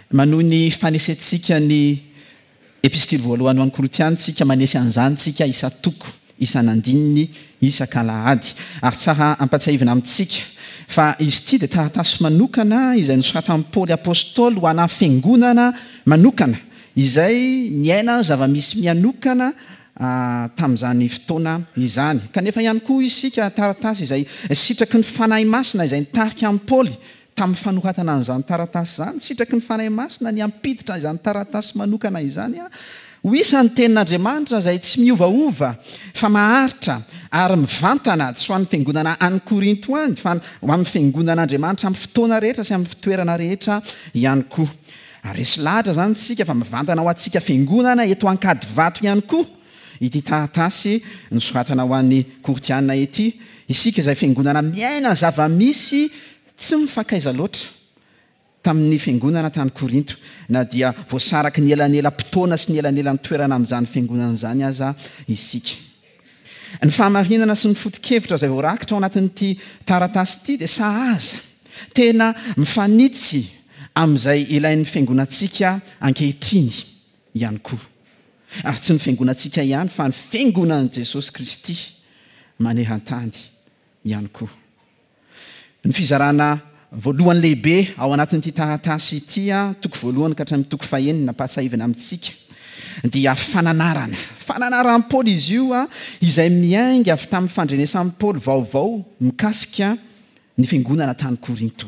manoho ny fanesentsika ny epistily voalohany ho an'ny Korinthiantsika manesy an'izanysika isa-toko isan'andininy isan-kalahady ary tsara ampatsahivina amintsika fa izy ity dia taratasy manokana izay nosoratan'i Paoly apôstôly ho ana fiangonana manokana izay niaina zava-misy mianokana tamin'izany fotoana izany kanefa ihany koa isika taratasy izay sitraky ny fanahy masina izay nitarika amin'ny Paoly tamin'ny fanoratana an'izany taratasy zany sitraky ny fanahy masina ny ampiditra izany taratasy manokana izany ho isan'ny tenin'Andriamanitra izay tsy miovaova fa maharitra ary mivantana tsy ho an'ny fiangonana any Korinto any fa ho amin'ny fiangonan'Andriamanitra amin'ny fotoana rehetra sy amin'ny fitoerana rehetra ihany koa ary resy lahatra zany sika fa mivantana ho antsika fiangonana eto ankady vato ihany koa ity taratasy nosoratana ho an'ny Korinthiana ity isika izay fiangonana miaina zava-misy tsy mifankaiza loatra tamin'ny fiangonana tany Korinto na dia voasaraky ny elanelam-potoana sy ny elanelan'ny toerana amin'izany fiangonana izany aza isika. Ny fahamarinana sy ny foto-kevitra izay voarakitra ao anatin'ity taratasy ity dia sahaza tena mifanitsy amin'izay ilain'ny fiangonantsika ankehitriny ihany koa. Ary tsy ny fiangonantsika ihany fa ny fiangonan'i Jesosy Kristy maneran-tany ihany koa. Ny fizarana voalohany lehibe ao anatin'ity taratasy ity toko voalohany ka hatramin'ny toko fahaenina pahatsahivana amintsika dia fananaran'i Paoly izy io izay miainga avy tamin'ny fandrenesan'i Paoly vaovao mikasika ny fiangonana tany Korinto.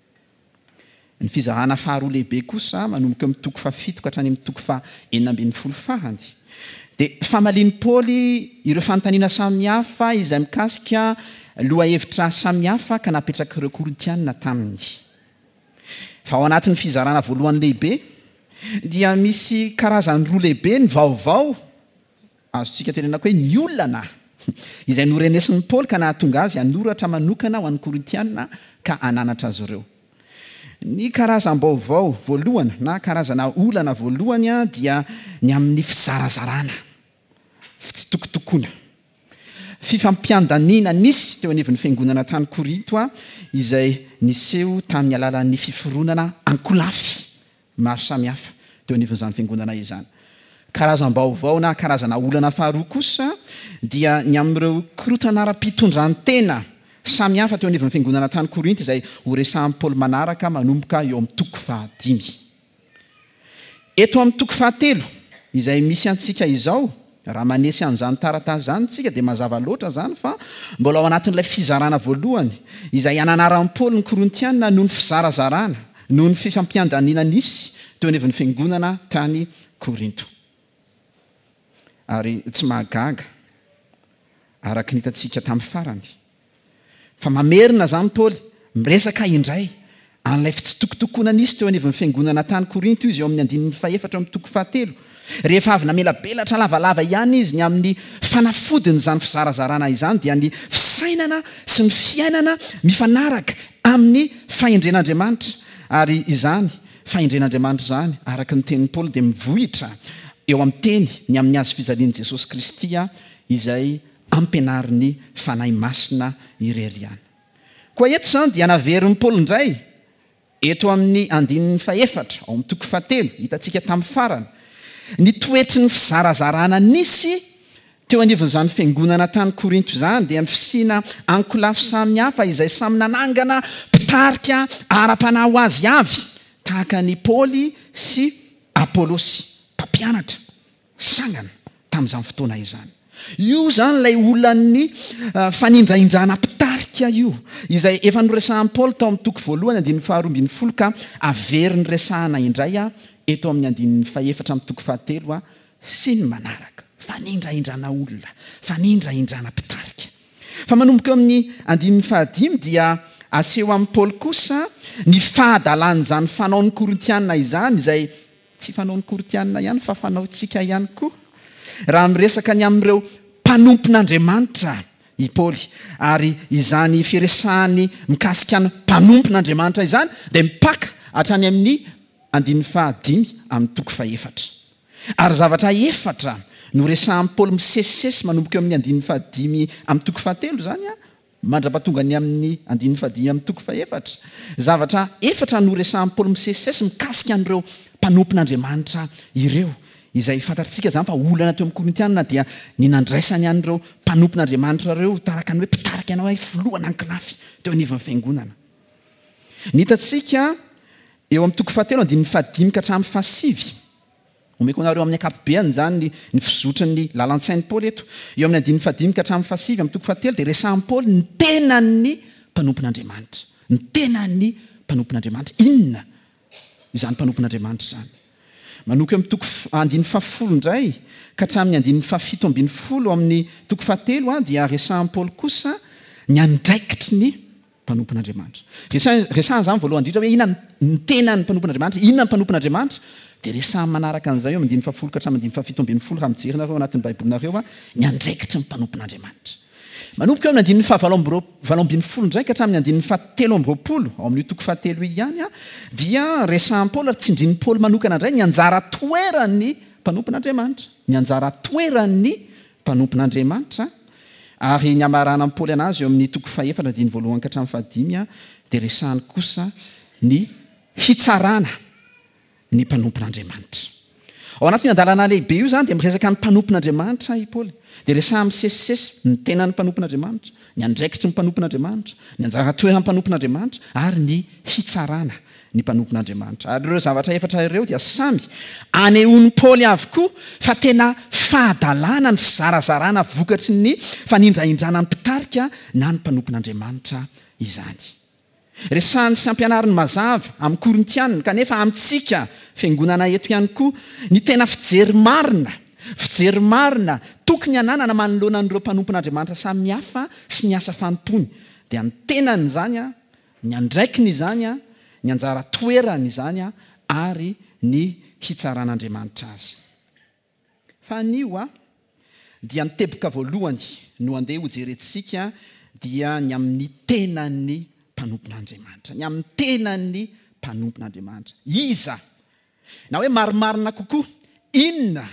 Ny fizarana faharoa lehibe kosa manomboka amin'ny toko fahafito ka hatrany amin'ny toko fahaenina ambin'ny folo farany dia famalian'i Paoly ireo fanontaniana samihafa izay mikasika loha-hevitra samihafa ka napetraka ireo Korintiana taminy. Fa ao anatin'ny fizarana voalohany lehibe dia misy karazany roa lehibe ny vaovao azontsika tenena hoe ny olana izay norenesin'i Paoly ka nahatonga azy hanoratra manokana ho an'ny Korintiana ka ananatra azy ireo. Ny karazam-baovao voalohany na karazana olana voalohany dia ny amin'ny fizarazarana, fitsitokotokoana, fifampiandaniana nisy teo anivon'ny fiangonana tany Korinto izay niseho tamin'ny alalan'ny fiforonana ankolafy maro samihafa teo anivon'izany fiangonana izany. Karazam-baovao na karazana olana faharoa kosa dia ny amin'ireo korotanara-pitondran-tena samihafa teo anivon'ny fiangonana tany Korinto izay horesahan'i Paoly manaraka manomboka eo amin'ny toko 5. Eto amin'ny toko 7 izay misy antsika izao raha manesy an'izany taratasy zany tsika dia mazava loatra zany fa mbola ao anatin'ilay fizarana voalohany izay ananaran'i Paoly ny Korintiana noho ny fizarazarana noho ny fifampiandaniana nisy teo anivon'ny fiangonana tany Korinto. Ary tsy mahagaga araka nitatsika tamin'ny farany fa mamerina zany Paoly miresaka indray an'ilay fitsitokotokoana nisy teo anivon'ny fiangonana tany Korinto izy eo amin'ny andininy faefatra amin'ny toko 7 rehefa avy namelabelatra lavalava ihany izy ny amin'ny fanafodiny zany fizarazarana izany dia ny fisainana sy ny fiainana mifanaraka amin'ny fahendren'Andriamanitra ary izany fahendren'Andriamanitra zany araka ny tenin'i Paoly dia mivohitra eo amin'ny teny ny amin'ny azo fijalian'i Jesosy Kristy izay ampianarin'ny fanahy masina ireriana. Koa eto zany dia naverin'i Paoly indray eto amin'ny andininy faefatra ao amin'ny toko 7 hitantsika tamin'ny farany ny toetry ny fizarazarana nisy teo anivon'izany fiangonana tany Korinto zany dia mifisiana ankolafy samihafa izay samy nanangana mpitarika ara-panahy ho azy avy tahaka ny Paoly sy Apôlôsy mpampianatra sangana tamin'izany fotoana izany. Io zany ilay olany fanindraindrana mpitarika io izay efa noresahan'i Paoly tao amin'ny toko voalohany andininy faharoa ambin'ny folo ka averin'ny resahana indray eto amin'ny andininy faefatra amin'ny toko 7 sy ny manaraka fanindraindrana olona fanindraindrana mpitarika. Fa manomboka amin'ny andininy 5 dia aseho amin'ny Paoly kosa ny fahadalan'izany fanaon'ny Korintiana izany izay tsy fanaon'ny Korintiana ihany fa fanaontsika ihany koa raha miresaka ny amin'ireo mpanompon'Andriamanitra i Paoly ary izany firesahany mikasika ny mpanompon'Andriamanitra izany dia mipaka hatrany amin'ny andininy 5 amin'ny toko 4 ary zavatra 4 no resahan'i Paoly misesisesy manomboka eo amin'ny andininy 5 amin'ny toko 7 zany mandrapatonga ny amin'ny andiny fadimy amin'ny toko faefatra zavatra efatra no resahan'ny Paoly misesisesy mikasika an'ireo mpanompon'Andriamanitra ireo izay fantatritsika zany fa olana teo amin'ny Korintianina dia ny nandraisany an'ireo mpanompon'Andriamanitra ireo taraka ny hoe mpitarika anao filohana ankilafy teo anivon'ny fiangonana. Ny hitatsika eo amin'ny toko fahatelo andiny fadimy ka hatramin'ny fahasivy omeko anareo amin'ny akapobeany zany ny fizotran'ny lalan-tsain'ny Paoly eto eo amin'ny andiny fadimy ka hatramin'ny fahasivy amin'ny toko fahatelo dia resahan'ny Paoly ny tenan'ny mpanompon'Andriamanitra, ny tenan'ny mpanompon'Andriamanitra. Inona izany mpanompon'Andriamanitra zany? Manoko amin'ny toko andiny fahafolo indray ka hatramin'ny andiny fahafito ambin'ny folo amin'ny toko fahatelo dia resahan'ny Paoly kosa ny andraikitry ny mpanompon'Andriamanitra. Resahany zany voalohany indrindra hoe inona ny tenan'ny mpanompon'Andriamanitra, inona ny mpanompon'Andriamanitra, dia resahany manaraka an'izay eo amin'ny andiny fahafolo ka hatramin'ny andiny fahafito ambin'ny folo raha mijery nareo anatin'ny baibolinareo ny andraikitry ny mpanompon'Andriamanitra. Manomboka eo amin'ny andiny valo ambin'ny folo indray ka hatramin'ny andiny fahatelo amby roapolo ao amin'ny toko fahatelo ihany dia resahan'ny Paoly ary tsindrin'ny Paoly manokana indray ny anjara toeran'ny mpanompon'Andriamanitra, ny anjara toeran'ny mpanompon'Andriamanitra. Ary ny amarana amin'ny Paoly anazy eo amin'ny toko faefatra andiny voalohany ka hatramin'ny fahadimy dia resahany kosa ny hitsarana ny mpanompon'Andriamanitra. Ao anatin'ny andalana lehibe io zany dia miresaka ny mpanompon'Andriamanitra i Paoly. Dia resahany misesisesy ny tenan'ny mpanompon'Andriamanitra, ny andraikitry ny mpanompon'Andriamanitra, ny anjara toeran'ny mpanompon'Andriamanitra ary ny hitsarana ny mpanompon'Andriamanitra. Ary ireo zavatra efatra ireo dia samy anehoan'ny Paoly avokoa fa tena fahadalana ny fizarazarana vokatry ny fanindraindrana ny mpitarika na ny mpanompon'Andriamanitra izany. Resahany sy ampianariny mazava amin'ny Korintianina kanefa amintsika fiangonana eto ihany koa ny tena fijery marina tokony ananana manoloana an'ireo mpanompon'Andriamanitra samihafa sy ny asa fanompony dia ny tenany izany ny andraikiny izany ny anjara toerany izany ary ny hitsaran'Andriamanitra azy. Fa anio dia ny teboka voalohany no andeha ho jerentsika dia ny amin'ny tenan'ny mpanompon'Andriamanitra, ny amin'ny tenan'ny mpanompon'Andriamanitra. Iza na hoe marimarina kokoa inona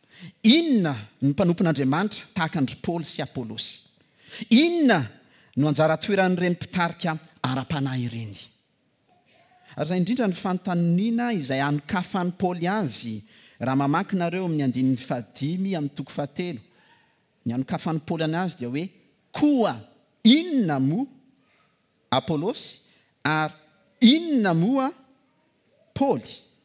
ny mpanompon'Andriamanitra tahaka andry Paoly sy Apôlôsy? Inona no anjara toeran'ireny mpitarika ara-panahy ireny? Ary indrindra ny fanontaniana izay anokafan'ny Paoly azy raha mamaky nareo amin'ny andin'ny fahadimy amin'ny toko fahatelo. Ny anokafan'ny Paoly anazy dia hoe koa inona moa Apôlôsy ary inona moa Paoly?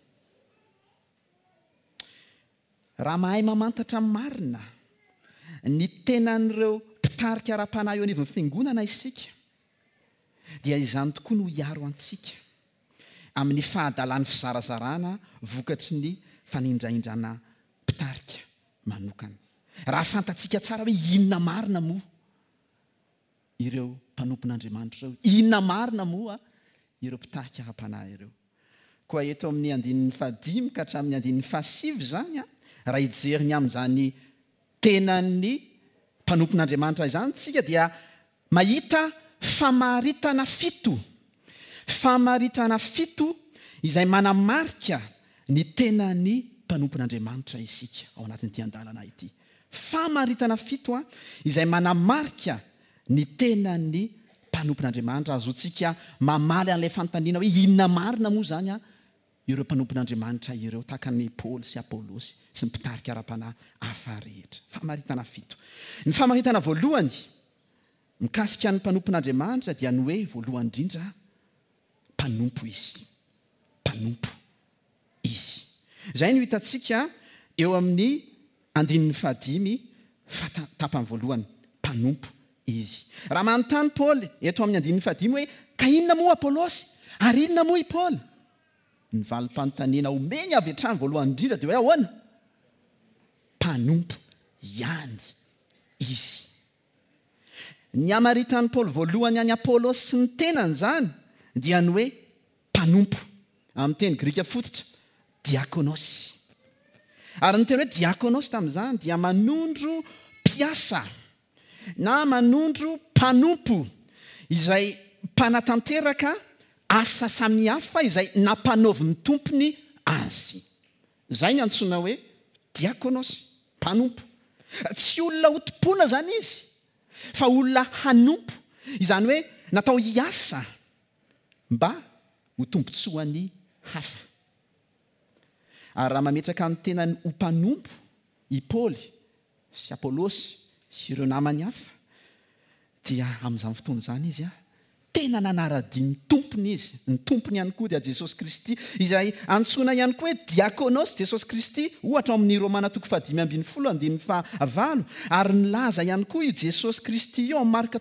Raha mahay mamantatra marina ny tenan'ireo mpitarika ara-panahy eo anivon'ny fiangonana isika dia izany tokoa no hiaro antsika amin'ny fahadalan'ny fizarazarana vokatry ny fanindraindrana mpitarika manokana. Raha fantatsika tsara hoe inona marina moa ireo mpanompon'Andriamanitra ireo, inona marina moa ireo mpitarika ara-panahy ireo. Koa eto amin'ny andin'ny fahadimy ka hatramin'ny andin'ny fahasivy zany raha hijery ny amin'izany tenan'ny mpanompon'Andriamanitra izany tsika dia mahita famaritana fito izay manamarika ny tenan'ny mpanompon'Andriamanitra isika ao anatin'ity andalana ity. Famaritana fito izay manamarika ny tenan'ny mpanompon'Andriamanitra. Azotsika mamaly an'ilay fanontaniana hoe inona marina moa zany ireo mpanompon'Andriamanitra ireo tahaka ny Paoly sy Apôlôsy sy ny mpitarika ara-panahy hafa rehetra. Famaritana fito. Ny famaritana voalohany mikasika ny mpanompon'Andriamanitra dia ny hoe voalohany indrindra mpanompo izy. Izay no hitatsika eo amin'ny andin'ny fahadimy tapany voalohany mpanompo izy. Raha manontany Paoly eto amin'ny andin'ny fahadimy hoe ka inona moa Apôlôsy ary inona moa i Paoly? Ny valim-panontaniana omeny avy hatrany voalohany indrindra dia hoe ahoana? Mpanompo ihany izy. Ny amaritan'ny Paoly voalohany any Apôlôsy sy ny tenany zany dia ny hoe mpanompo, amin'ny teny grika fototra diakonosy. Ary ny teny hoe diakonosy tamin'izany dia manondro mpiasa na manondro mpanompo izay mpanatanteraka asa samihafa izay nampanaoviny tompony azy. Zay ny antsoina hoe diakonosy, mpanompo. Tsy olona hotom-pona zany izy fa olona hanompo izany hoe natao hiasa mba ho tombontsoan'ny hafa. Ary raha mametraka ny tenany ho mpanompo i Paoly sy Apôlôsy sy ireo namany hafa dia amin'izany fotoana izany izy tena nanara-diny ny tompony izy. Ny tompony ihany koa dia Jesosy Kristy izay antsoina ihany koa hoe diakônosy Jesosy Kristy ohatra amin'ny Romana 5:10-9 ary nilaza ihany koa io Jesosy Kristy io amin'ny Marka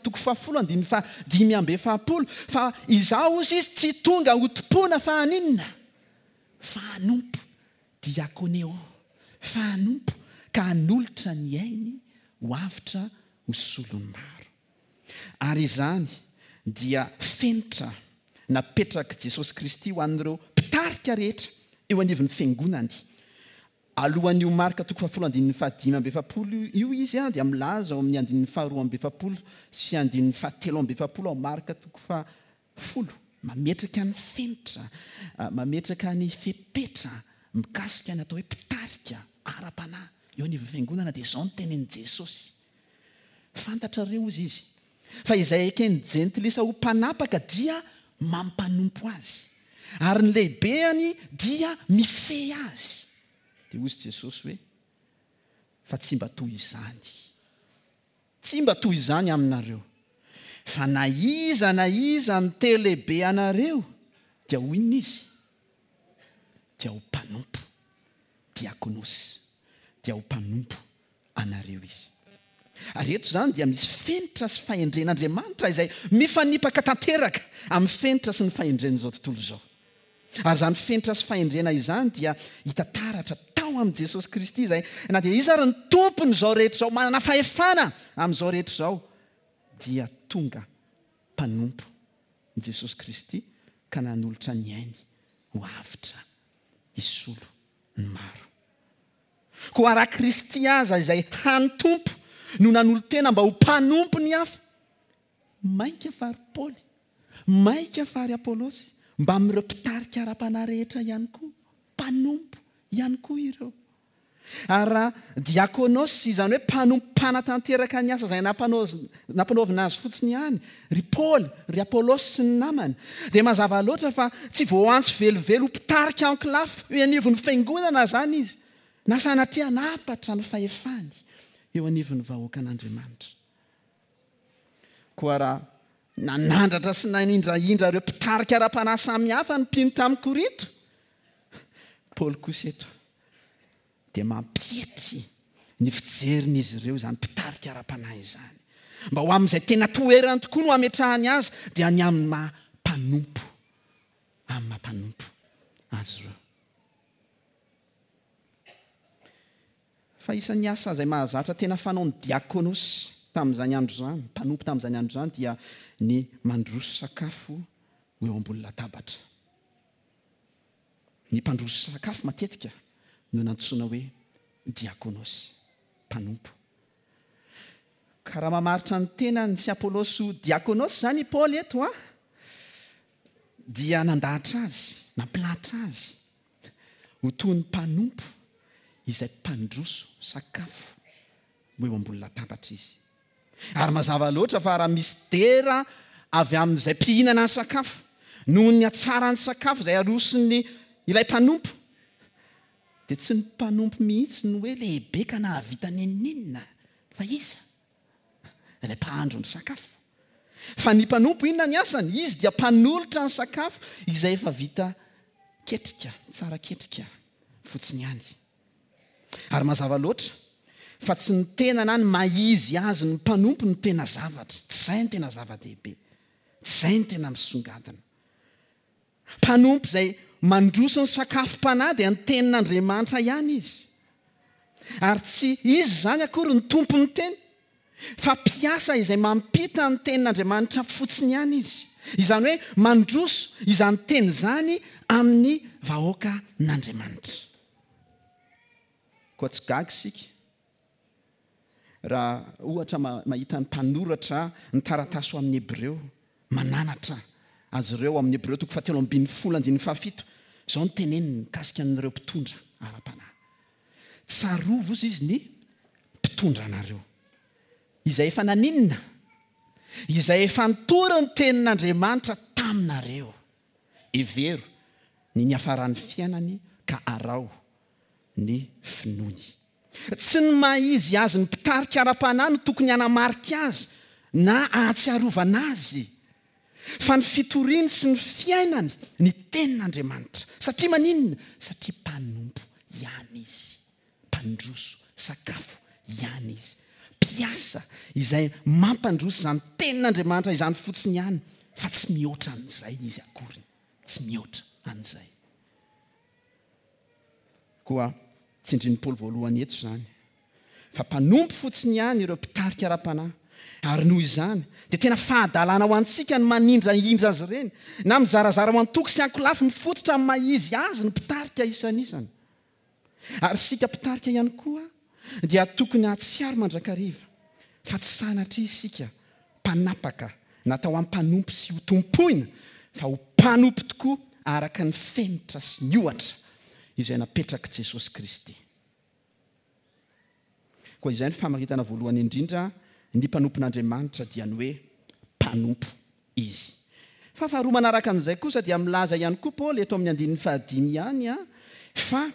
10:5-10 fa izao izy tsy tonga hotompona fa aninona fa hanompo diakôneo fa hanompo ka hanolotra ny ainy ho avitra ho solony maro. Ary izany dia fenitra napetraka Jesosy Kristy ho an'ireo mpitarika rehetra eo anivon'ny fiangonany. Alohan'io Marka 10:5-10 io izy dia milaza ao amin'ny 2:2 sy 7:7 ao Marka 10. Mametraka ny fenitra, mametraka ny fepetra mikasika ny atao hoe mpitarika ara-panahy eo anivon'ny fiangonana dia izao ny tenen'i Jesosy. Fantatrareo izy fa izay ekeny jentilisa ho mpanapaka dia mampanompo azy ary ny lehibeany dia mifehy azy. Dia hozy Jesosy hoe fa tsy mba toy izany, tsy mba toy izany aminareo fa na iza ny teo lehibe anareo dia ho inona izy dia ho mpanompo diakônosy dia ho mpanompo anareo izy. Ary eto izany dia misy fenitra sy fahendren'Andriamanitra izay mifanipaka tanteraka amin'ny fenitra sy ny fahendren'izao tontolo izao. Ary izany fenitra sy fahendrena izany dia hita taratra tao amin'i Jesosy Kristy izay na dia izy ary ny tompony izao rehetra izao manana fahefana amin'izao rehetra izao dia tonga mpanompo i Jesosy Kristy ka nanolotra ny ainy ho avitra hisolo ny maro. Koa raha Kristy aza izay hantompo no nanolo-tena mba ho mpanompo ny hafa, mainka fary Paoly, mainka fary Apôlôsy mba amin'ireo mpitarika ara-panahy rehetra ihany koa, mpanompo ihany koa ireo. Ary raha diakônosy izany hoe mpanompo mpanatanteraka ny asa izay nampanaovina azy fotsiny ihany, ry Paoly, ry Apôlôsy sy ny namany, dia mazava loatra fa tsy voantso velivelo ho mpitarika anklafo eo anivon'ny fiangonana zany izy, na sanatria napatra ny fahefany eo anivon'ny vahoaka an'Andriamanitra. Koa raha nanandratra sy nanindraindra ireo mpitarika ara-panahy samihafa ny mpino tamin'ny Korinto, Paoly kosa eto dia mampietry ny fijerin'izy ireo izany mpitarika ara-panahy izany mba ho amin'izay tena toerany tokoa no hametrahany azy dia ny amin'ny mampanompo azy ireo. Fa isan'ny asa izay mahazatra tena fanaon'ny diakônosy tamin'izany andro izany, mpanompo tamin'izany andro izany dia ny mandroso sakafo eo ambony latabatra. Ny mpandroso sakafo matetika no nantsoina hoe diakônosy, mpanompo. Ka raha mamaritra ny tenany sy Apôlôsy ho diakônosy zany Paoly eto dia nandahatra azy, nampilahatra azy ho toy ny mpanompo izay mpandroso sakafo eo ambony latabatra izy. Ary mazava loatra fa raha misy dera avy amin'izay mpihinana ny sakafo noho ny hatsarany sakafo izay arosony ilay mpanompo dia tsy ny mpanompo mihitsy no hoe lehibe ka nahavita ninina fa iza ilay mpahandro ny sakafo. Fa ny mpanompo inona ny asany? Izy dia mpanolotra ny sakafo izay efa vita ketrika, tsara ketrika fotsiny ihany. Ary mazava loatra fa tsy ny tena na ny maizy azy ny mpanompo ny tena zavatra, tsy izay ny tena zava-dehibe, tsy izay ny tena misongadina. Mpanompo izay mandroso ny sakafom-panahy dia ny tenin'Andriamanitra ihany izy. Ary tsy izy zany akory ny tompo ny teny, fa mpiasa izay mampita ny tenin'Andriamanitra fotsiny ihany izy. Izany hoe mandroso izany teny izany amin'ny vahoaka n'Andriamanitra. Koa tsy gaga isika raha ohatra mahita ny mpanoratra ny taratasy ho amin'ny Hebreo, mananatra azy ireo amin'ny Hebreo 7:7 izao ny teneniny mikasika an'ireo mpitondra ara-panahy. Tsarovo izy ny mpitondra anareo izay efa naninona izay efa nitory ny tenin'Andriamanitra taminareo. Evero ny niafaran'ny fiainany ka arao ny finoany. Tsy ny maizy azy ny mpitarika ara-panahy no tokony hanamarika azy na ahatsiarovana azy, fa ny fitoriany sy ny fiainany ny tenin'Andriamanitra. Satria maninona? Satria mpanompo ihany izy, mpandroso sakafo ihany izy, mpiasa izay mampandroso izany tenin'Andriamanitra izany fotsiny ihany, fa tsy mihoatra an'izay izy akory, tsy mihoatra an'izay. Koa tsindrin'ny Paoly voalohany eto izany, fa mpanompo fotsiny ihany ireo mpitarika ara-panahy. Ary noho izany dia tena fahadalana ho antsika ny manindraindra azy ireny, na mizarazara ho antoko sy ankolafy mifototra amin'ny maizy azy ny mpitarika isan'isany. Ary sika mpitarika ihany koa dia tokony hatsiaro mandrakariva, fa tsy sanatria isika mpanapaka natao amin'ny mpanompo sy ho tompoina, fa ho mpanompo tokoa araka ny fenitra sy ny ohatra izay napetraka Jesosy Kristy. Koa izay ny famaritana voalohany indrindra, ny mpanompon'Andriamanitra dia ny hoe mpanompo izy. Fa faharoa manaraka an'izay kosa dia milaza ihany koa Paoly eto amin'ny 5 ihany fa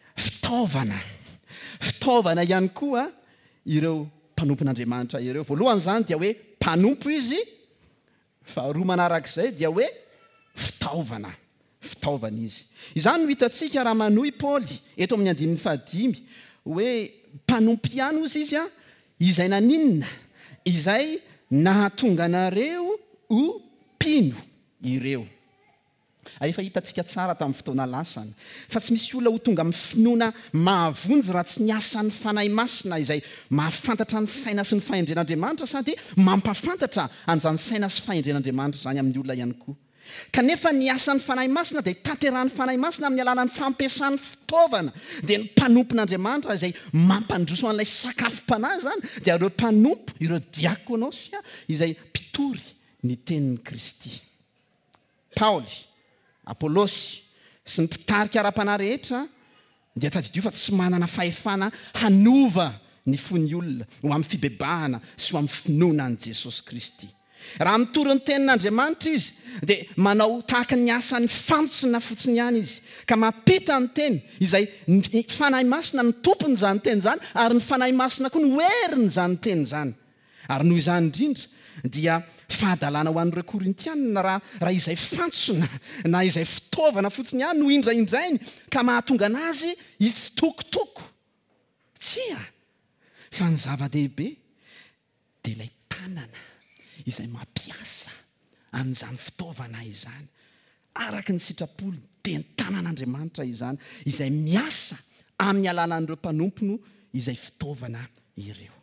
fitaovana ihany koa ireo mpanompon'Andriamanitra ireo. Voalohany zany dia hoe mpanompo izy, faharoa manarak'izay dia hoe fitaovana izy. Izany no hitantsika raha manohy Paoly eto amin'ny 5 hoe mpanompo ihany ozy izy izay naninona, izay nahatonga anareo ho mpino ireo. Efa hitantsika tsara tamin'ny fotoana lasany fa tsy misy olona ho tonga amin'ny finoana mahavonjy raha tsy niasan'ny fanahy masina izay mahafantatra ny saina sy ny fahendren'Andriamanitra, sady mampafantatra an'izany saina sy fahendren'Andriamanitra zany amin'ny olona ihany koa. Kanefa ny asan'ny fanahy masina dia tanterahany fanahy masina amin'ny alalan'ny fampiasan'ny fitaovana. Dia ny mpanompon'Andriamanitra izay mampandroso an'ilay sakafom-panahy zany dia ireo mpanompo, ireo diakonosy izay mpitory ny tenin'ny Kristy. Paoly, Apôlôsy sy ny mpitarika ara-panahy rehetra dia tadidio fa tsy manana fahefana hanova ny fon'ny olona ho amin'ny fibebahana sy ho amin'ny finoana an'i Jesosy Kristy. Raha mitory ny tenin'Andriamanitra izy dia manao tahaka ny asan'ny fantsona fotsiny ihany izy, ka mampita ny teny izay ny fanahy masina ny tompony zany teny zany, ary ny fanahy masina koa ny hoeriny zany teny zany. Ary noho izany indrindra dia fahadalana ho an'ireo Korintiana raha izay fantsona na izay fitaovana fotsiny ihany no indraindrainy ka mahatonga anazy hitsitokotoko. Tsia, fa ny zava-dehibe dia ilay tanana izay mampiasa an'izany fitaovana izany araka ny sitrapoly, dia ny tanan'Andriamanitra izany izay miasa amin'ny alalan'ireo mpanompony izay fitaovana ireo.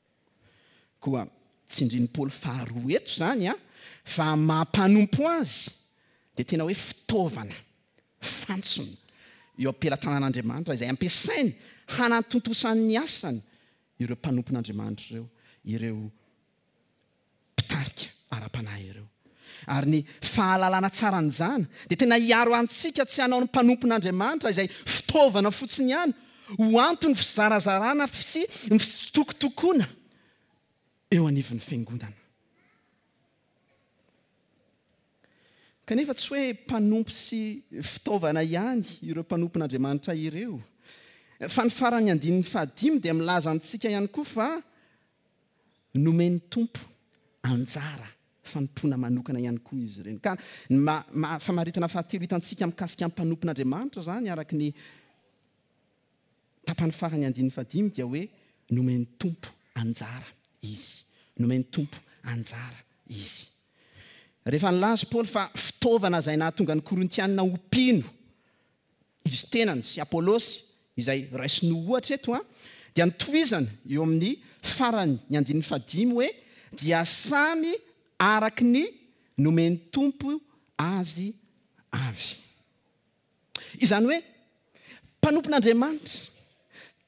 Koa tsindrin'ny Paoly faharoa eto zany fa mampanompo azy dia tena hoe fitaovana fantsona eo am-pelatanan'Andriamanitra izay ampiasainy hanatontosany asany ireo mpanompon'Andriamanitra ireo mpitarika ara-panahy ireo. Ary ny fahalalana tsara an'izany dia tena hiaro antsika tsy hanao ny mpanompon'Andriamanitra izay fitaovana fotsiny ihany ho antony fizarazarana sy ny fitokotokona eo anivon'ny fiangonana. Kanefa tsy hoe mpanompo sy fitaovana ihany ireo mpanompon'Andriamanitra ireo, fa ny farany 5 dia milaza amintsika ihany koa fa nomeny tompo anjara fanompoana manokana ihany koa izy ireny. Ka famaritana fahatelo hitantsika mikasika amin'ny mpanompon'Andriamanitra zany araka ny tapany farany 5 dia hoe nomeny tompo anjara izy, nomeny tompo anjara izy. Rehefa nilaza Paoly fa fitaovana izay nahatonga ny Korintiana ho mpino izy tenany sy Apôlôsy izay raisiny ohatra eto dia nitohizana eo amin'ny farany 5 hoe dia samy araky ny nomeny tompo azy avy. Izany hoe mpanompon'Andriamanitra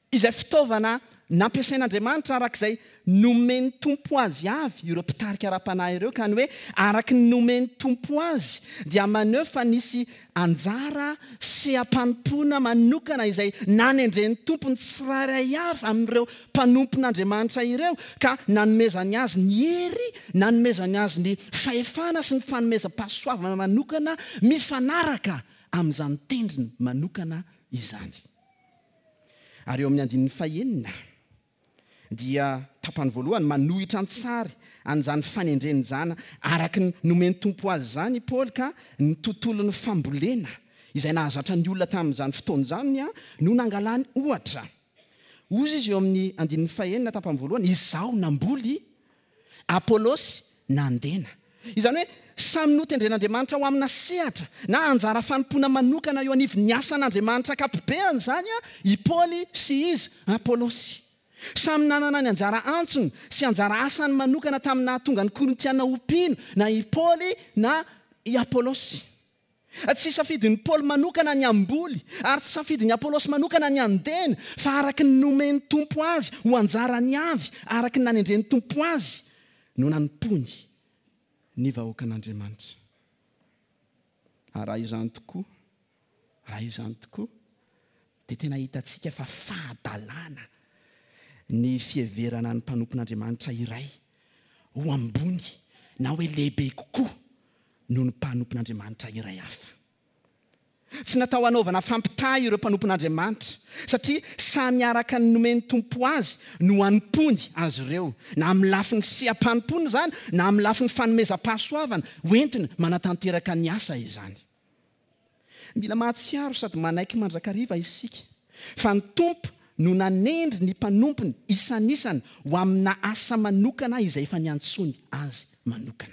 izay fitaovana nampiasain'andriamanitra arak'izay nomeny tompo azy avy ireo mpitarika ara-panahy ireo ka ny hoe araky ny nomeny tompo azy dia maneho fa nisy anjara sy ampanompoana manokana izay nanendren'ny tompony tsirairay avy amin'ireo mpanompon'andriamanitra ireo ka nanomezany azy ny hery nanomezany azy ny fahefana sy ny fanomezam-pahasoavana manokana mifanaraka amin'izany tendriny manokana izany. Ary eo amin'ny andininy fahenina dia tapany voalohany manohitra antsary an'izany fanendreny zana araky ny nomeny tompo azy zany Paoly ka ny tontolon'ny fambolena izay nahazatra ny olona tamin'izany fotoana izany no nangalany ohatra. Ozy izy eo amin'ny andininy fahenina tapany voalohany izaho namboly Apôlôsy nandena. Izany hoe samy notendren'Andriamanitra ho amina sehatra na anjara fanompoana manokana eo anivon'ny asan'Andriamanitra ankapobeny zany i Paoly sy izy Apôlôsy. Samy nanana ny anjara antsony sy anjara asany manokana tamina tonga ny Korintiana ompino na i Paoly na i Apôlôsy. Tsy safidin'ny Paoly manokana ny amboly ary tsy safidin'ny Apôlôsy manokana ny andena fa araky ny nomeny tompo azy ho anjarany avy araky ny nanendren'ny tompo azy no nanompony ny vahoaka an'Andriamanitra. Raha izany tokoa dia tena hitantsika fa fahadalàna ny fieverana ny mpanompon'Andriamanitra iray ho ambony na hoe lehibe kokoa noho ny mpanompon'Andriamanitra iray hafa. Tsy natao hanaovana fampitahy ireo mpanompon'Andriamanitra satria samy araka ny nomeny tompo azy no anompony azy ireo na amin'ny lafiny seha-panompony zany na amin'ny lafiny fanomezam-pahasoavana hoentina manatanteraka ny asa izany. Mila mahatsiaro sady manaiky mandrakariva isika fa ny tompo no nanendry ny mpanompony isanisany ho amina asa manokana izay efa niantsony azy manokana.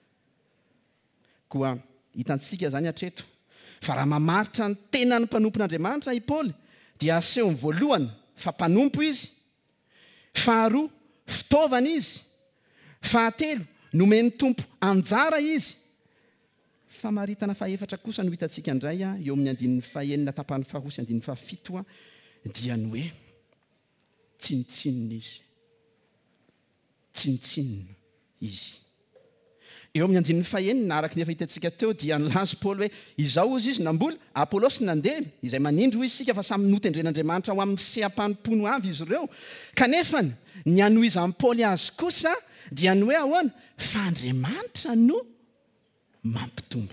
Koa hitantsika zany hatreto fa raha mamaritra ny tena ny mpanompon'Andriamanitra i Paoly dia asehony voalohany fa mpanompo izy, faharoa fitaovana izy, fahatelo nomeny tompo anjara izy. Famaritana fahaefatra kosa no hitantsika indray eo amin'ny andininy fahenina tapany faharoa sy andininy fahafito dia ny hoe tsinitsinina izy. Eo amin'ny andininy fahenina araka ny efa hitantsika teo dia nilaza Paoly hoe izao ozy izy namboly Apôlôsy nandely izay manindro izy sika fa samy notendren'Andriamanitra ho amin'ny seha-panompono avy izy ireo kanefa ny anohizan'ny Paoly azy kosa dia ny hoe ahoana fa Andriamanitra no mampitombo.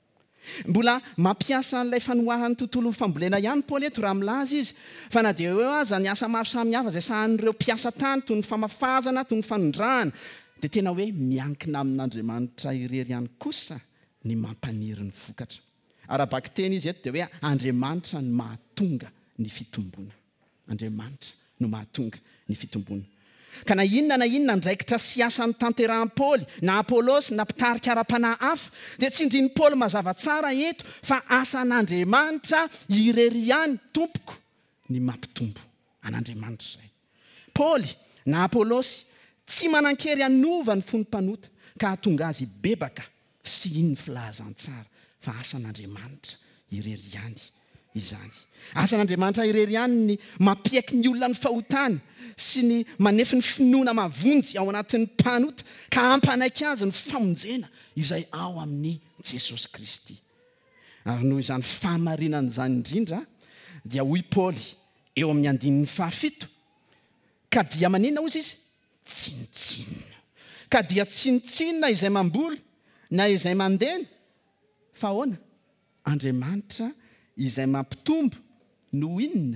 Mbola mampiasa an'ilay fanohahan'ny tontolon'ny fambolena ihany Paoly eto raha milaza izy fa na dia hoe aza ny asa maro samihafa izay sahan'ireo mpiasa tany toy ny famafazana toy ny fanondrahana dia tena hoe miankina amin'Andriamanitra irery ihany kosa ny mampaniry ny vokatra. Arabaka teny izy eto dia hoe Andriamanitra no mahatonga ny fitomboana. Andriamanitra no mahatonga ny fitomboana. Ka na inona ndraikitra sy asan'ny tanterahan'i Paoly na Apôlôsy na mpitarika ara-panahy hafa dia tsindrin'ny Paoly mazava tsara eto fa asan'Andriamanitra irery ihany tompoko ny mampitombo an'Andriamanitra izay. Paoly na Apôlôsy tsy manan-kery hanova ny fonom-panota ka hahatonga azy bebaka sy iny filahazantsara fa asan'Andriamanitra irery ihany izany. Asan'Andriamanitra irery ihany ny mampiaiky ny olona ny fahotany sy ny manefy ny finoana mavonjy ao anatin'ny mpanota ka hampanaiky azy ny famonjena izay ao amin'ny Jesosy Kristy. Ary noho izany fahamarinana izany indrindra dia hoy Paoly eo amin'ny andininy fahafito ka dia maninona ozy izy? Tsinitsinina. Ka dia tsinitsinina izay mamboly na izay mandena fa ahoana? Andriamanitra izay mampitombo no inona?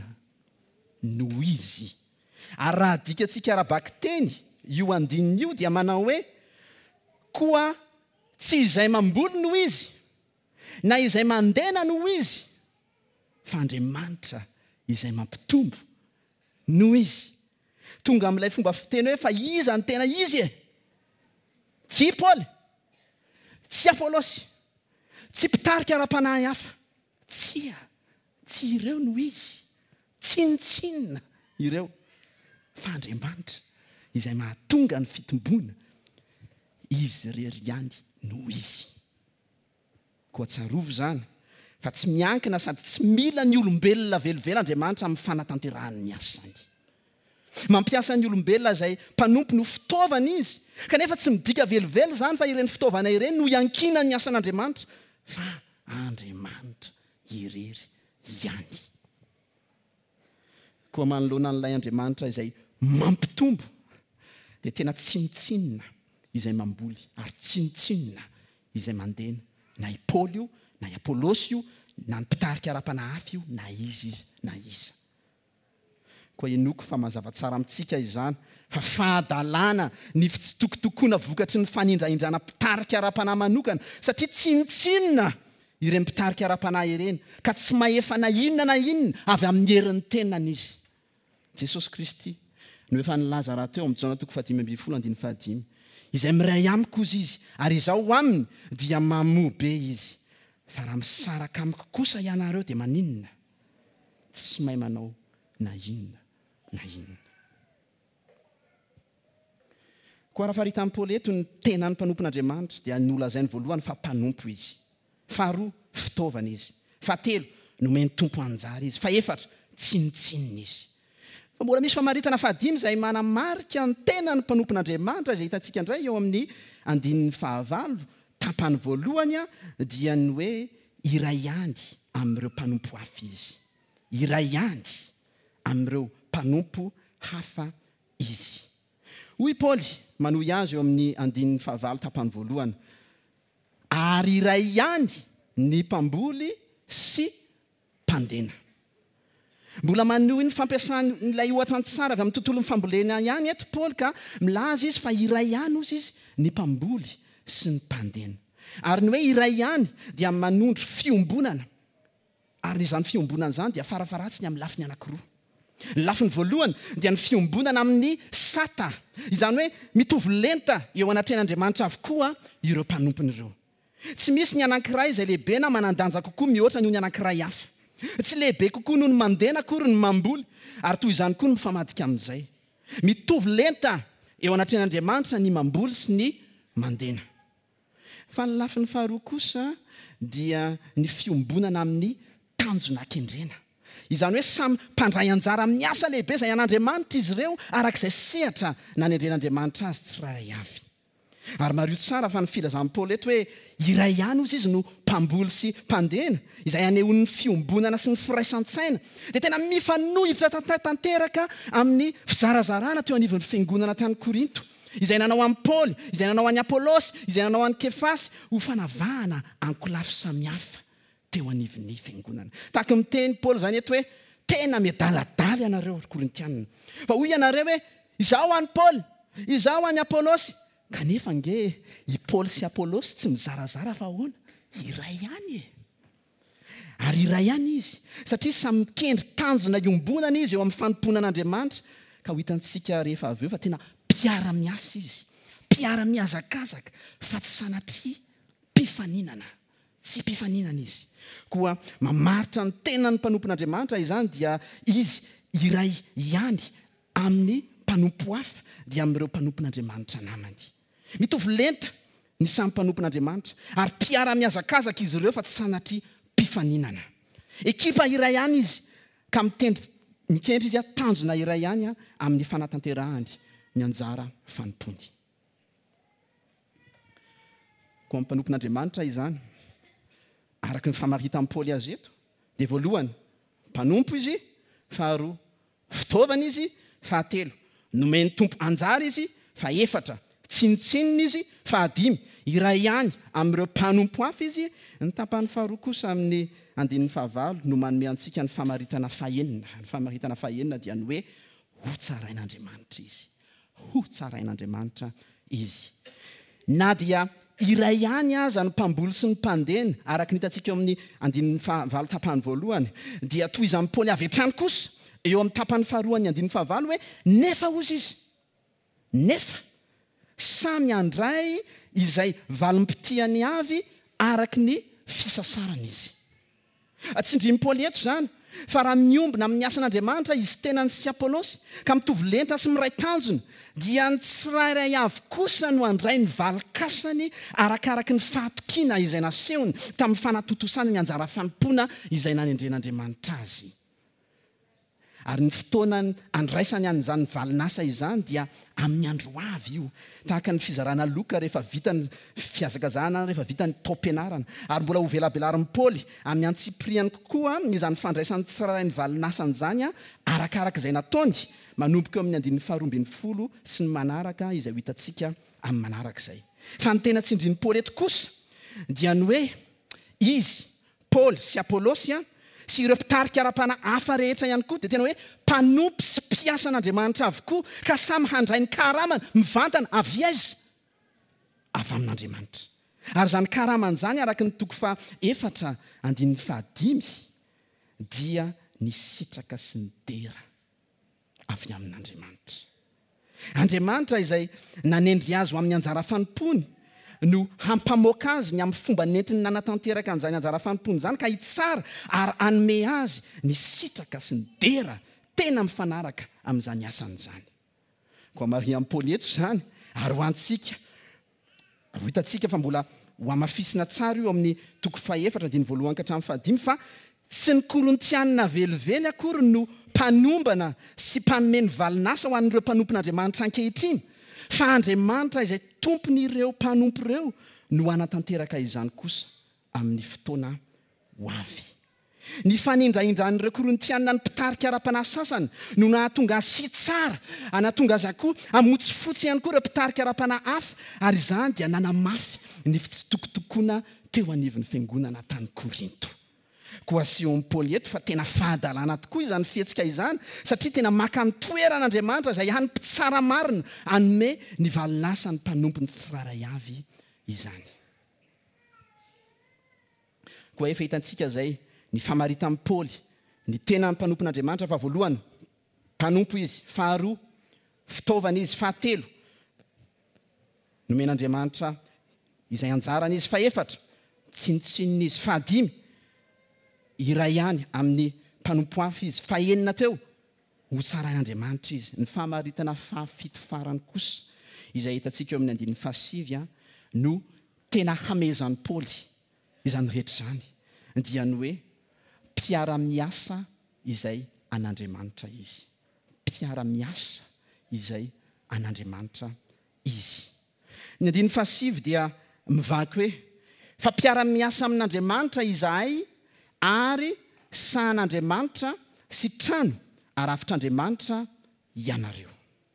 No izy. Ary raha dikatsika arabaka teny io andininy io dia manao hoe koa tsy izay mamboly no izy na izay mandena no izy fa Andriamanitra izay mampitombo no izy. Tonga amin'ilay fomba fiteny hoe fa iza ny tena izy e? Tsy Paoly, tsy Apôlôsy, tsy mpitarika ara-panahy hafa, tsy ireo no izy, tsinitsinina ireo fa Andriamanitra izay mahatonga ny fitomboana izy rery ihany no izy. Koa tsarovo zany fa tsy miankina sady tsy mila ny olombelona velively Andriamanitra amin'ny fanatanterahany ny asa zany. Mampiasa ny olombelona izay mpanompo no fitaovana izy, kanefa tsy midika velively zany fa ireny fitaovana ireny no iankina ny asan'Andriamanitra, fa Andriamanitra irery ihany. Koa manoloana an'ilay Andriamanitra izay mampitombo dia tena tsinitsinina izay mamboly ary tsinitsinina izay mandena, na i Paoly io na i Apôlôsy io na ny mpitarika ara-panahafy io na izy na isa. Koa enoko fa mazava tsara amintsika izany fa fahadalana ny fitsitokotokoana vokatry ny fanindraindrana mpitarika ara-panahy manokana, satria tsinitsinina ireny mpitarika ara-panahy ireny ka tsy mahefa na inona avy amin'ny herin'ny tenany izy. Jesosy Kristy no efa nilaza raha teo amin'ny Jaona 5:15 izay miray amiko izy ary izaho aminy dia mamoa be izy, fa raha misaraka amiko kosa ianareo dia maninona? Tsy mahay manao na inona na inona. Koa raha farita amin'ny Paoly eto ny tenany mpanompon'Andriamanitra dia nolazainy voalohany fa mpanompo izy, faharoa fitaovana izy, fahatelo nomeny tompo anjara izy, faefatra tsinitsinina izy. Fa mbola misy famaritana fahadimy izay manamarika ny tenany mpanompon'Andriamanitra izay hitantsika indray eo amin'ny 9 tapany voalohany dia ny hoe iray ihany amin'ireo mpanompo hafa izy. Iray ihany amin'ireo mpanompo hafa izy. Hoy Paoly manohy azy eo amin'ny 9 tapany voalohany, ary iray ihany ny mpamboly sy mpandena. Mbola manohy ny fampiasan'ilay ohatra tsara avy amin'ny tontolon'ny fambolena ihany eto Paoly ka milaza izy fa iray ihany ozy izy ny mpamboly sy ny mpandena. Ary ny hoe iray ihany dia manondro fiombonana, ary izany fiombonana izany dia farafaratsiny amin'ny lafiny anankiroa. Ny lafiny voalohany dia ny fiombonana amin'ny sata, izany hoe mitovy lenta eo anatrehan'Andriamanitra avokoa ireo mpanompony ireo. Tsy misy ny anankiray izay lehibe na manandanja kokoa mihoatra noho ny anankiray hafa. Tsy lehibe kokoa noho ny mandena akory ny mamboly, ary toy izany koa ny mifamadika amin'izay. Mitovy lenta eo anatrehan'Andriamanitra ny mamboly sy ny mandena. Fa ny lafiny faharoa kosa dia ny fiombonana amin'ny tanjonakendrena. Izany hoe samy mpandray anjara amin'ny asa lehibe izay an'Andriamanitra izy ireo arak'izay sehatra nanendren'Andriamanitra azy tsirairay avy. Ary mario tsara fa ny filazan'i Paoly eto hoe iray ihany ozy izy no mpamboly sy mpandena izay anehoan'ny fiombonana sy ny firaisan-tsaina, dia tena mifanohitra tanteraka amin'ny fizarazarana teo anivon'ny fiangonana tany Korinto izay nanao an'i Paoly, izay nanao an'i Apôlôsy, izay nanao an'i Kefasy ho fanavahana ankolafy samihafa teo anivon'ny fiangonana. Tahaka miteny Paoly zany eto hoe tena miadaladala ianareo Korintianina. Fa hoy ianareo hoe izaho an'i Paoly, izaho an'i Apôlôsy, kanefa nge i Paoly sy Apôlôsy tsy mizarazara fa ahoana? Iray ihany e. Ary iray ihany izy satria samy mikendry tanjona iombonana izy eo amin'ny fanomponan'Andriamanitra, ka ho hitantsika rehefa avy eo fa tena mpiara-miasa izy, mpiara-miazakazaka, fa tsy sanatria mpifaninana, tsy mpifaninana izy. Koa mamaritra ny tenany mpanompon'Andriamanitra izany dia izy iray ihany amin'ny mpanompo hafa dia amin'ireo mpanompon'Andriamanitra namany. Mitovy lenta ny samy mpanompon'Andriamanitra ary mpiara-miazakazaka izy ireo fa tsy sanatria mpifaninana. Ekipa iray ihany izy ka mikendry izy tanjona iray ihany amin'ny fanatanterahany ny anjara fanompony. Koa amin'ny mpanompon'Andriamanitra izany, araka ny famarita amin'ny Paoly azy eto, dia voalohany mpanompo izy, faharoa fitaovana izy, fahatelo nomeny tompo anjara izy, faefatra tsinitsinina izy, fahadimy iray ihany amin'ireo mpanompo hafa izy. Ny tapany faharoa kosa amin'ny 9 no manome antsika ny famaritana fahenina. Ny famaritana fahenina dia ny hoe ho tsarain'Andriamanitra izy, ho tsarain'Andriamanitra izy. Na dia iray ihany aza ny mpamboly sy ny mpandena, araka ny hitantsika eo amin'ny 9 tapany voalohany, dia toy izany Paoly avy hatrany kosa eo amin'ny tapany faharoany 9 hoe nefa ozy izy, nefa samy andray izay valim-pitiany avy araka ny fisasarana izy. Tsindriny Paoly eto zany fa raha miombona amin'ny asan'Andriamanitra izy tenany sy Apôlôsy ka mitovy lenta sy miray tanjona dia ny tsirairay avy kosa no andray ny valikasany arakaraka ny fahatokiana izay nasehony tamin'ny fanatotosany ny anjara fanompoana izay nanendren'Andriamanitra azy. Ary ny fotoana andraisany an'izany valinasa izany dia amin'ny andro avy io, tahaka ny fizarana Loka rehefa vita ny fiazakazahana, rehefa vita ny taom-pianarana. Ary mbola ho velabelarin'i Paoly amin'ny Antsipriany kokoa izany fandraisany tsirairay ny valinasany izany arakaraka izay nataony, manomboka amin'ny 12 sy ny manaraka izay ho hitantsika amin'ny manaraka izay. Fa ny tena tsindrian'i Paoly eto kosa dia ny hoe izy Paoly sy Apôlôsy sy ireo mpitarika ara-pana hafa rehetra ihany koa dia tena hoe mpanompo sy mpiasa an'Andriamanitra avokoa ka samy handray ny karamana mivantana avy aiza avy amin'Andriamanitra. Ary izany karamana izany araka ny toko fa 4:5 dia ny sitraka sy ny dera avy amin'Andriamanitra. Andriamanitra izay nanendry azy ho amin'ny anjara fanompony no hampamoaka azy ny amin'ny fomba nentiny nanatanteraka an'izany anjara fanompony izany ka hitsara ary anome azy ny sitraka sy ny dera tena mifanaraka amin'izany asan'izany. Koa Maria amin'ny Paoly eto izany ary ho antsika ho hitantsika fa mbola ho amafisina tsara io amin'ny toko fa 4:1-5 fa tsy ny Korintianina velively akory no mpanombana sy mpanome ny valinasa ho an'ireo mpanompon'Andriamanitra ankehitriny, fa Andriamanitra izay tompon'ireo mpanompo ireo no anatanteraka izany kosa amin'ny fotoana ho avy. Ny fanindraindran'ireo Korintianina ny mpitarika ara-panahy sasany no nahatonga azy hitsara, anatonga azy koa hamotsy fotsy ihany koa ireo mpitarika ara-panahy hafa, ary izany dia nanamafy ny fitsitokotokoana teo anivon'ny fiangonana tany Korinto. Koa Sion Paoly eto fa tena fahadalana tokoa izany fihetsika izany satria tena maka ny toeran'Andriamanitra izay hany mpitsara marina hanome ny valinasa ny mpanompo ny tsirairay avy izany. Koa efa hitantsika izay ny famaritan'i Paoly, ny tena mpanompon'Andriamanitra fa voalohany mpanompo izy, faharoa fitaovana izy, fahatelo nomen'Andriamanitra izay anjarana izy, fahefatra tsinotsinona izy, fahadimy iray ihany amin'ny mpanompo hafa izy, fahenina teo ho tsarain'Andriamanitra izy. Ny famaritana fahafito farany kosa izay hitantsika eo amin'ny 5 no tena hamezan'i Paoly izany rehetra izany dia ny hoe mpiara-miasa izay an'Andriamanitra izy. Mpiara-miasa izay an'Andriamanitra izy. Ny 5 dia mivaky hoe fa mpiara-miasa amin'Andriamanitra izahay ary sahan'Andriamanitra sy trano arafitr'Andriamanitra ianareo.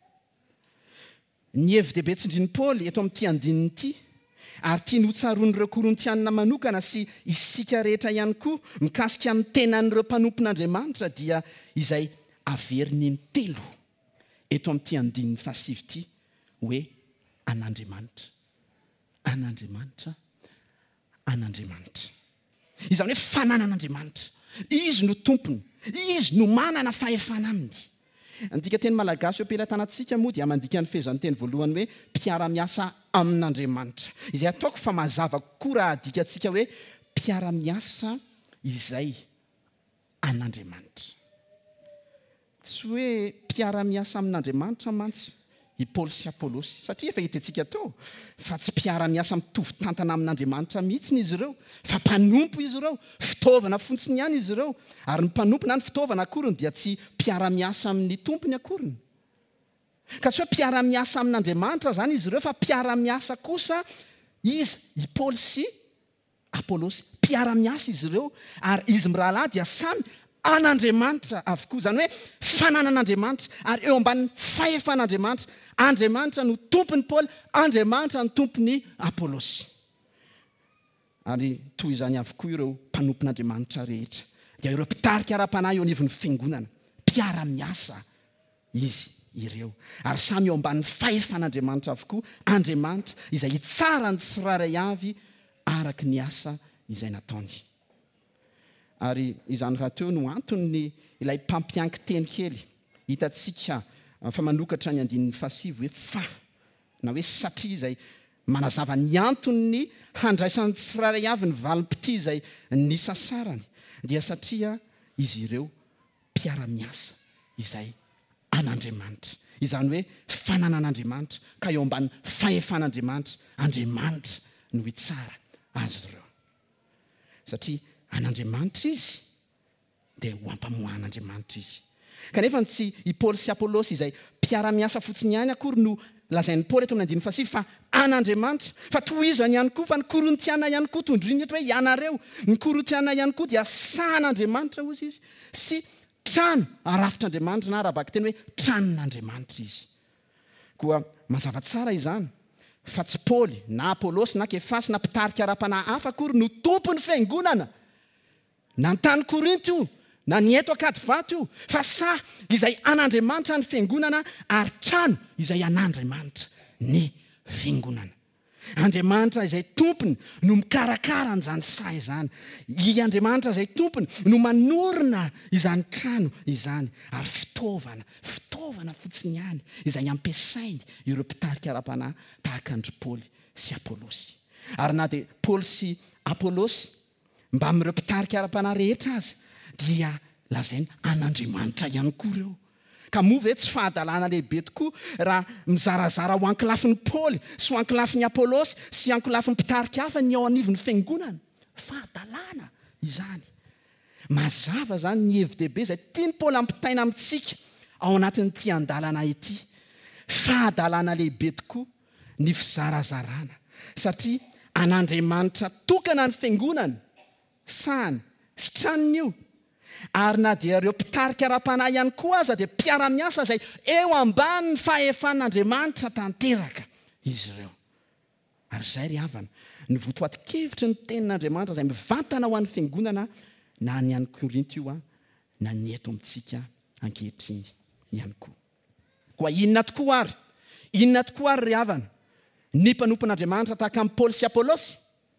Ny hevi-dehibe tsindrin'i Paoly eto amin'ity andininy ity ary tia notsaroan'ireo Korintianina manokana sy isika rehetra ihany koa mikasika ny tenan'ireo mpanompon'Andriamanitra dia izay averiny ny telo eto amin'ity andininy 5 ity hoe an'Andriamanitra, an'Andriamanitra, an'Andriamanitra. Izany hoe fananan'Andriamanitra. Izy no tompony, izy no manana fahefana aminy. Andika teny malagasy eo am-pelantanantsika moa dia mandika ny fehezan'ny teny voalohany hoe mpiara-miasa amin'Andriamanitra. Izay ataoko fa mazava kokoa raha adikantsika hoe mpiara-miasa izay an'Andriamanitra. Tsy hoe mpiara-miasa amin'Andriamanitra mantsy i Paoly sy Apôlôsy, satria efa hitantsika tao fa tsy mpiara-miasa mitovy tantana amin'Andriamanitra mihitsy izy ireo, fa mpanompo izy ireo, fitaovana fotsiny ihany izy ireo, ary ny mpanompo na ny fitaovana akoriny dia tsy mpiara-miasa amin'ny tompony akoriny. Ka tsy hoe mpiara-miasa amin'Andriamanitra zany izy ireo, fa mpiara-miasa kosa izy i Paoly sy Apôlôsy, mpiara-miasa izy ireo, ary izy mirahalahy dia samy an'Andriamanitra avokoa, zany hoe fananan'Andriamanitra ary eo ambanin'ny fahefan'Andriamanitra. Andriamanitra no tompony Paoly, Andriamanitra no tompony Apôlôsy. Ary toy izany avokoa ireo mpanompon'Andriamanitra rehetra dia ireo mpitarika ara-panahy eo anivon'ny fiangonana, mpiara-miasa izy ireo ary samy eo ambanin'ny fahefan'Andriamanitra avokoa, Andriamanitra izay hitsara ny tsirairay avy araka ny asa izay nataony. Ary izany raha teo no antony ilay mpampianky teny kely hitantsika fa manokatra ny 5 hoe fa na hoe satria izay manazava ny antony handraisan'ny tsirairay avy ny valim-pity izay ny sasarany dia satria izy ireo mpiara-miasa izay an'Andriamanitra. Izany hoe fananan'Andriamanitra ka eo ambany fahefan'Andriamanitra, Andriamanitra no hitsara azy ireo. Satria an'Andriamanitra izy dia ho ampamohan'Andriamanitra izy. Kanefa tsy i Paoly sy Apôlôsy izay mpiara-miasa fotsiny ihany akory no lazain'ny Paoly eto amin'ny 9 fa an'Andriamanitra, fa tohizany ihany koa, fa ny Korintiana ihany koa tondriny eto hoe ianareo, ny Korintiana ihany koa dia sahan'Andriamanitra hozy izy sy trano arafitr'Andriamanitra, na arabaky teny hoe tranon'Andriamanitra izy. Koa mazava tsara izany fa tsy Paoly na Apôlôsy na Kefasy na mpitarika ara-panahy hafa akory no tompon'ny fiangonana na ny tany Korinto io na ny eto akady vato io, fa sa izay an'Andriamanitra ny fiangonana ary trano izay an'Andriamanitra ny fiangonana. Andriamanitra izay tompony no mikarakara an'izany sa izany. I Andriamanitra izay tompony no manorina izany trano izany, ary fitaovana fotsiny ihany izay ampiasainy ireo mpitarika ara-panahy tahaka andry Paoly sy Apôlôsy. Ary na dia Paoly sy Apôlôsy mba amin'ireo mpitarika ara-panahy rehetra azy dia lazainy an'Andriamanitra ihany koa ireo. Ka moa ve tsy fahadalàna lehibe tokoa raha mizarazara ho ankilafin'ny Paoly sy ho ankilafin'ny Apôlôsy sy ankilafin'ny mpitarika hafa ny ao anivon'ny fiangonana? Fahadalàna izany. Mazava zany ny hevi-dehibe izay tiany Paoly ampitaina amintsika ao anatin'ity andalana ity. Fahadalàna lehibe tokoa ny fizarazarana, satria an'Andriamanitra tokana ny fiangonana, sahany sy tranony io. Ary na dia ireo mpitarika ara-panahy ihany koa aza dia mpiara-miasa izay eo ambany ny fahefan'Andriamanitra tanteraka izy ireo. Ary izay ry havana, ny votoatin-kevitry ny tenin'Andriamanitra izay mivantana ho an'ny fiangonana na ny an'ny Korinto io na ny eto amintsika ankehitriny ihany koa. Koa inona tokoa ary ry havana ny mpanompon'Andriamanitra tahaka amin'ny Paoly sy Apôlôsy?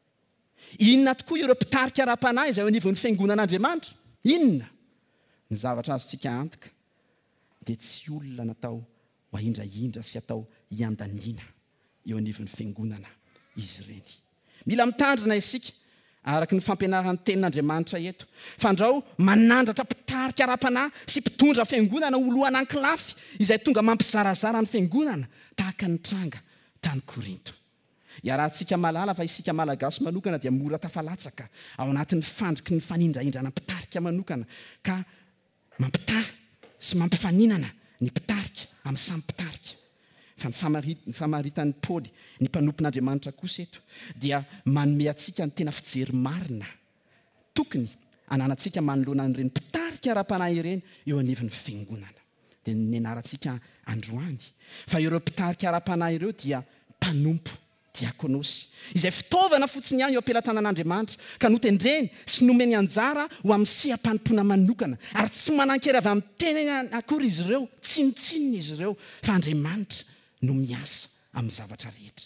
Inona tokoa ireo mpitarika ara-panahy izay eo anivon'ny fiangonan'Andriamanitra? Inona ny zavatra azontsika antoka dia tsy olona natao ho ahindrahindra sy atao hiandaniana eo anivon'ny fiangonana izy ireny. Mila mitandrina isika araka ny fampianaran'ny tenin'Andriamanitra eto. Fandrao manandratra mpitarika ara-panahy sy mpitondra fiangonana ho lohan'ankilafy izay tonga mampizarazara ny fiangonana tahaka ny tranga tany Korinto. Iarahantsika malala fa isika malagasy manokana dia mora tafalatsaka ao anatin'ny fandriky ny fanindrahindrana mpitarika manokana, ka mampitahy sy mampifaninana ny mpitarika amin'ny samy mpitarika. Fa ny famaritan'ny Paoly ny mpanompon'Andriamanitra kosa eto dia manome antsika ny tena fijery marina tokony ananantsika manoloana an'ireny mpitarika ara-panahy ireny eo anivon'ny fiangonana. Dia ny anarantsika androany fa ireo mpitarika ara-panahy ireo dia mpanompo diakônosy izay fitaovana fotsiny ihany eo ampelantanan'Andriamanitra, ka notendreny sy nomeny anjara ho amin'ny seha-panompona manokana, ary tsy manan-kery avy amin'ny teneny akory izy ireo, tsinotsinona izy ireo, fa Andriamanitra no miasa amin'ny zavatra rehetra.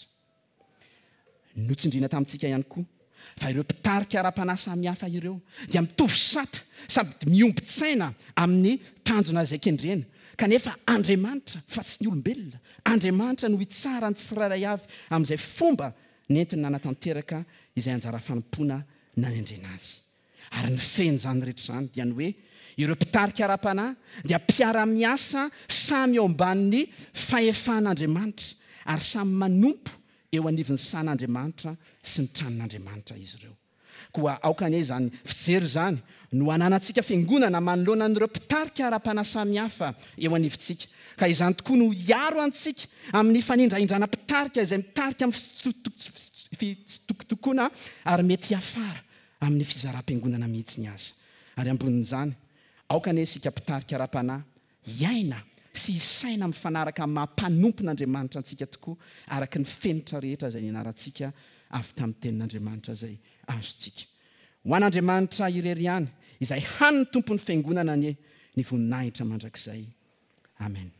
Notsindrina tamintsika ihany koa fa ireo mpitarika ara-panahy samihafa ireo dia mitovy sata sady miombon-tsaina amin'ny tanjona izay kendrena. Kanefa Andriamanitra fa tsy ny olombelona, Andriamanitra no hitsara ny tsirairay avy amin'izay fomba nentiny nanatanteraka izay anjara fanompoana nanendrena azy. Ary ny fen'izany rehetra izany dia ny hoe ireo mpitarika ara-panahy dia mpiara-miasa samy eo ambanin'ny fahefan'Andriamanitra ary samy manompo eo anivon'ny san'Andriamanitra sy ny tranon'Andriamanitra izy ireo. Koa aokany izany fijery izany no ananantsika fiangonana manoloana an'ireo mpitarika ara-panahy samihafa eo anivontsika, ka izany tokoa no hiaro antsika amin'ny fanindrahindrana mpitarika izay mitarika amin'ny fitsitokotokoana ary mety hiafara amin'ny fizaram-piangonana mihitsy ny azy. Ary ambonin'izany aokany isika mpitarika ara-panahy hiaina sy hisaina amin'ny fanaraka mampanompon'Andriamanitra antsika tokoa araka ny fenitra rehetra izay nianarantsika avy tamin'ny tenin'Andriamanitra izay azontsika. Ho an'Andriamanitra irery ihany izay hany ny tompon'ny fiangonana ny voninahitra mandrakizay. Amen.